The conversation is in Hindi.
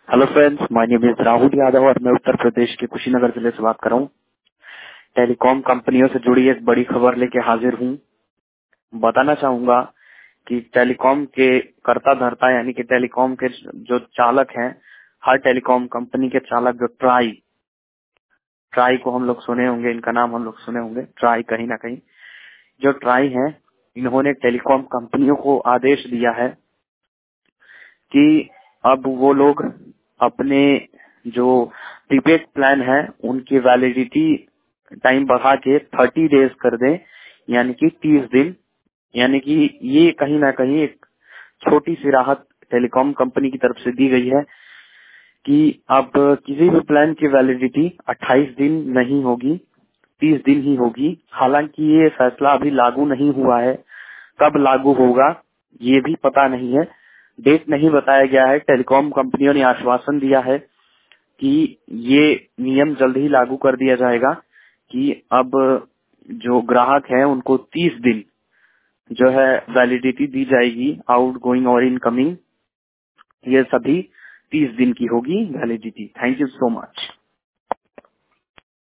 Hello friends, my name is Rahul Yadav और मैं उत्तर प्रदेश के कुशीनगर जिले से बात कर रहा हूँ। टेलीकॉम कंपनियों से जुड़ी एक बड़ी खबर लेके हाजिर हूँ। बताना चाहूंगा कि टेलीकॉम के कर्ता धर्ता यानी कि टेलीकॉम के जो चालक हैं, हर टेलीकॉम कंपनी के चालक जो ट्राई ट्राई को हम लोग सुने होंगे, इनका नाम हम लोग सुने होंगे, ट्राई कहीं ना कहीं। जो ट्राई हैं, इन्होंने टेलीकॉम कंपनियों को आदेश दिया है कि अब वो लोग अपने जो प्रीपेड प्लान है उनकी वैलिडिटी टाइम बढ़ा के 30 डेज कर दें, यानी कि 30 दिन। यानी कि ये कहीं ना कहीं एक छोटी सी राहत टेलीकॉम कंपनी की तरफ से दी गई है कि अब किसी भी प्लान की वैलिडिटी 28 दिन नहीं होगी, 30 दिन ही होगी। हालांकि ये फैसला अभी लागू नहीं हुआ है, कब लागू होगा ये भी पता नहीं है, डेट नहीं बताया गया है। टेलीकॉम कंपनियों ने आश्वासन दिया है कि ये नियम जल्द ही लागू कर दिया जाएगा कि अब जो ग्राहक है उनको 30 दिन जो है वैलिडिटी दी जाएगी, आउट गोइंग और इनकमिंग, ये सभी 30 दिन की होगी validity. Thank you so much.